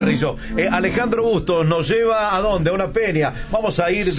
Alejandro Bustos nos lleva ¿a dónde? A una peña. Vamos a ir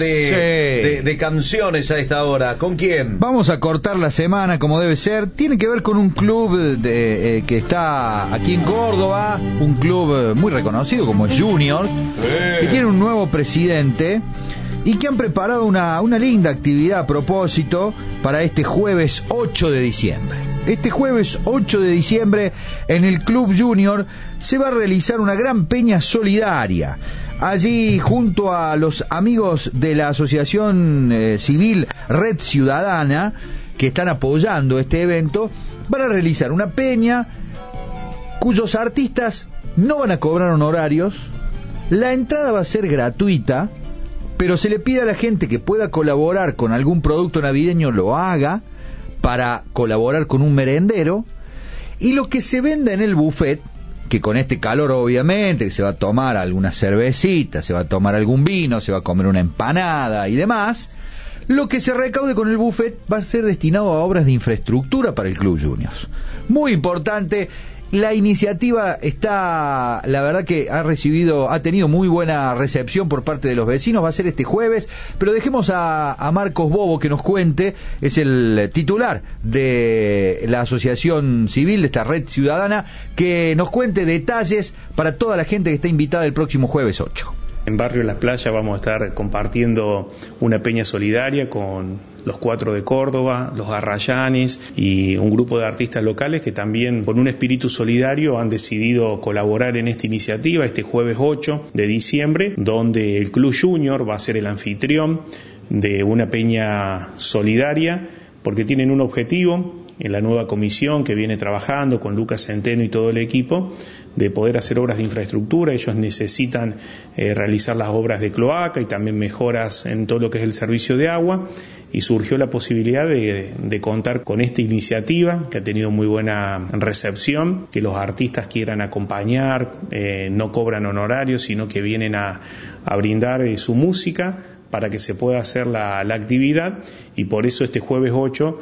de canciones a esta hora. ¿Con quién? Vamos a cortar la semana como debe ser. Tiene que ver con un club que está aquí en Córdoba, un club muy reconocido como Junior, que tiene un nuevo presidente y que han preparado una linda actividad a propósito para este jueves 8 de diciembre. Este jueves 8 de diciembre en el Club Junior se va a realizar una gran peña solidaria. Allí, junto a los amigos de la Asociación Civil Red Ciudadana, que están apoyando este evento, van a realizar una peña cuyos artistas no van a cobrar honorarios. La entrada va a ser gratuita, pero se le pide a la gente que pueda colaborar con algún producto navideño lo haga, para colaborar con un merendero, y lo que se venda en el buffet, que con este calor obviamente, que se va a tomar alguna cervecita, se va a tomar algún vino, se va a comer una empanada y demás, lo que se recaude con el buffet va a ser destinado a obras de infraestructura para el Club Juniors. Muy importante. La iniciativa está, la verdad que ha tenido muy buena recepción por parte de los vecinos. Va a ser este jueves, pero dejemos a Marcos Bobo que nos cuente. Es el titular de la Asociación Civil, de esta Red Ciudadana, que nos cuente detalles para toda la gente que está invitada el próximo jueves 8. En Barrio La Playa vamos a estar compartiendo una peña solidaria con los 4 de Córdoba, los Arrayanes y un grupo de artistas locales que también con un espíritu solidario han decidido colaborar en esta iniciativa este jueves 8 de diciembre, donde el Club Junior va a ser el anfitrión de una peña solidaria porque tienen un objetivo en la nueva comisión que viene trabajando con Lucas Centeno y todo el equipo, de poder hacer obras de infraestructura. Ellos necesitan realizar las obras de cloaca y también mejoras en todo lo que es el servicio de agua, y surgió la posibilidad de contar con esta iniciativa que ha tenido muy buena recepción, que los artistas quieran acompañar, no cobran honorarios, sino que vienen a brindar su música para que se pueda hacer la actividad, y por eso este jueves 8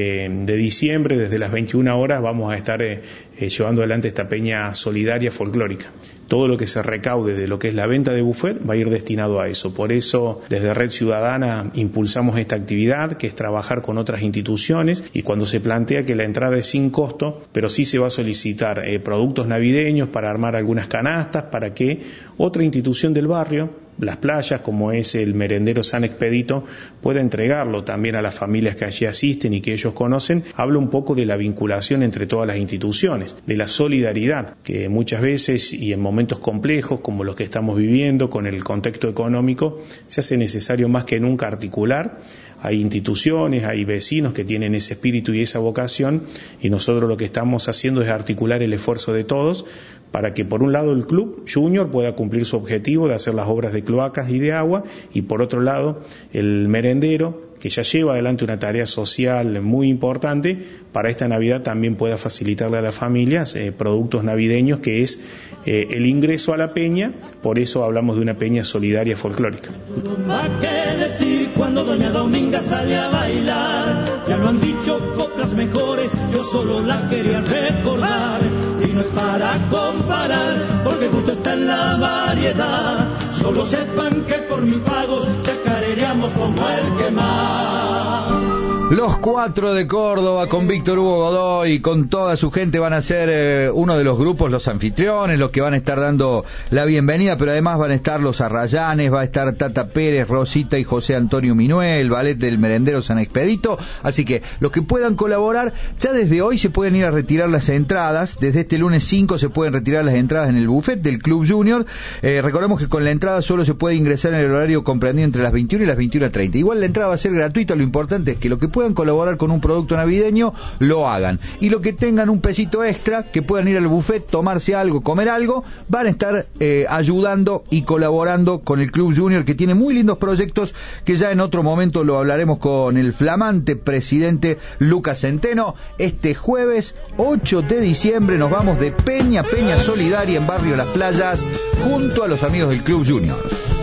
de diciembre, desde las 21 horas, vamos a estar llevando adelante esta peña solidaria folclórica. Todo lo que se recaude de lo que es la venta de buffet va a ir destinado a eso. Por eso, desde Red Ciudadana impulsamos esta actividad, que es trabajar con otras instituciones, y cuando se plantea que la entrada es sin costo, pero sí se va a solicitar productos navideños para armar algunas canastas, para que otra institución del barrio, Las Playas, como es el merendero San Expedito, pueda entregarlo también a las familias que allí asisten y que ellos conocen. Habla un poco de la vinculación entre todas las instituciones, de la solidaridad, que muchas veces y en momentos complejos como los que estamos viviendo con el contexto económico, se hace necesario más que nunca articular. Hay instituciones, hay vecinos que tienen ese espíritu y esa vocación, y nosotros lo que estamos haciendo es articular el esfuerzo de todos para que, por un lado, el Club Junior pueda cumplir su objetivo de hacer las obras de cloacas y de agua, y por otro lado, el merendero, que ya lleva adelante una tarea social muy importante, para esta Navidad también pueda facilitarle a las familias productos navideños, que es el ingreso a la peña. Por eso hablamos de una peña solidaria folclórica. ¿Qué decir cuando doña Dominga sale a bailar? Ya lo han dicho coplas mejores, yo solo la quería recordar. Y no es para comparar, porque justo está en la variedad. Solo sepan que por mis pagos chacareamos como el que más. Los 4 de Córdoba, con Víctor Hugo Godoy y con toda su gente, van a ser uno de los grupos, los anfitriones, los que van a estar dando la bienvenida, pero además van a estar los Arrayanes, va a estar Tata Pérez, Rosita y José Antonio Minué, el ballet del merendero San Expedito. Así que los que puedan colaborar, ya desde hoy se pueden ir a retirar las entradas. Desde este lunes 5 se pueden retirar las entradas en el buffet del Club Junior. Recordemos que con la entrada solo se puede ingresar en el horario comprendido entre las 21 y las 21:30. Igual la entrada va a ser gratuita, lo importante es que lo que puedan colaborar con un producto navideño lo hagan, y lo que tengan un pesito extra, que puedan ir al buffet, tomarse algo, comer algo, van a estar ayudando y colaborando con el Club Junior, que tiene muy lindos proyectos, que ya en otro momento lo hablaremos con el flamante presidente Lucas Centeno. Este jueves 8 de diciembre nos vamos de peña solidaria en Barrio Las Playas junto a los amigos del Club Junior.